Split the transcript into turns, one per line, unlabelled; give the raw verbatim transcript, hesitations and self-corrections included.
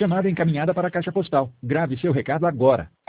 Chamada encaminhada para a caixa postal. Grave seu recado agora.